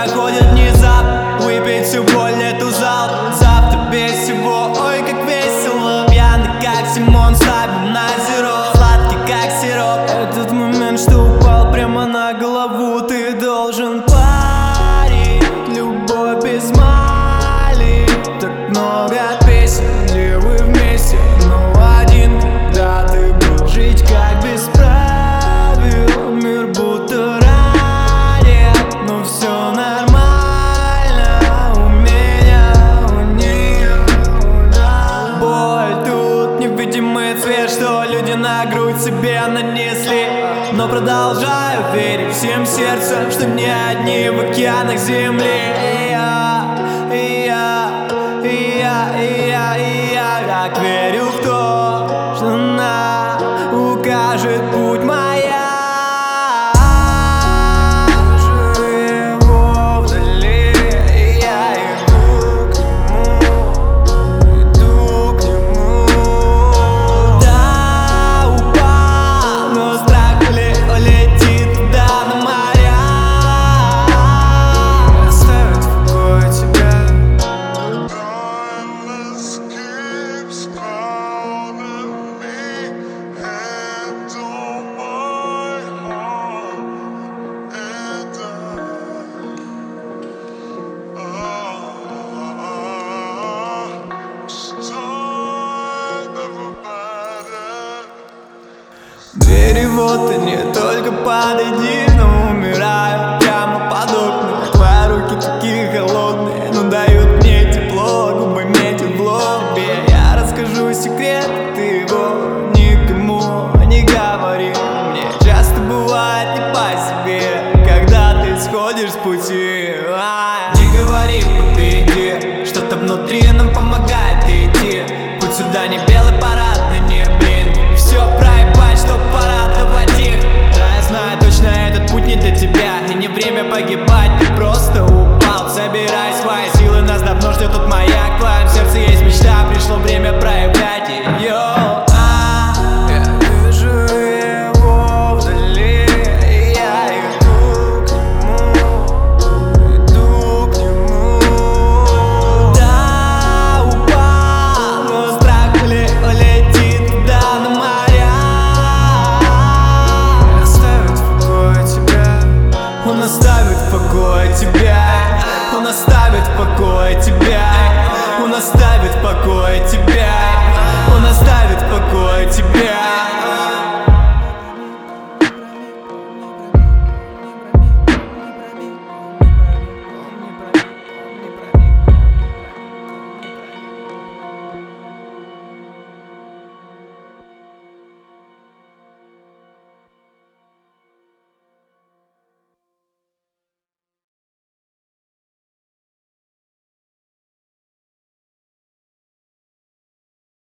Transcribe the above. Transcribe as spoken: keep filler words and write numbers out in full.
проходит внезапно. Выпить всю боль эту зал, завтра без всего. Ой, как весело, пьяный как Симон, ставим на зеро, сладкий как сироп. Этот момент, что упал прямо на голову, ты должен парить. Любовь без мали. Так много песен, где вы вместе, но один, когда ты был. Жить как без правил, мир будто ранен, но все нормально у меня, у нее. Боль тут невидимый цвет, что люди на грудь себе нанесли. Но продолжаю верить всем сердцем, что не одни в океанах земли. И я, и я, и я, и я, и я так верю в то, что она укажет путь моя. Живу его вдали, и я иду к нему, иду к нему. Да, упал, но страх улетит туда на моря. Оставит в покое тебя. Двери вот они, только подойди, но умираю прямо под окнами. Твои руки такие холодные, но дают мне тепло, губы метят в лобби. Я расскажу секрет, ты его никому не говори. Мне часто бывает не по себе, когда ты сходишь с пути. А, не говори, победи, что-то внутри нам помогает идти. Путь сюда не белый парадный, не блин. Все проебать, чтоб порадовать их. Да, я знаю точно, этот путь не для тебя. И не время погибать, ты просто упал. Собирай свои силы, нас давно ждет тут маяк. В твоем сердце есть мечта, пришло время проявлять ее. А, я вижу его вдали, и я иду к нему, иду к нему. Да, упал, но страх улетит туда на моря. Оставит в покое тебя. Он оставит в покое тебя. Он оставит в покое тебя. Он оставит в покое тебя. Он оставит в покое тебя.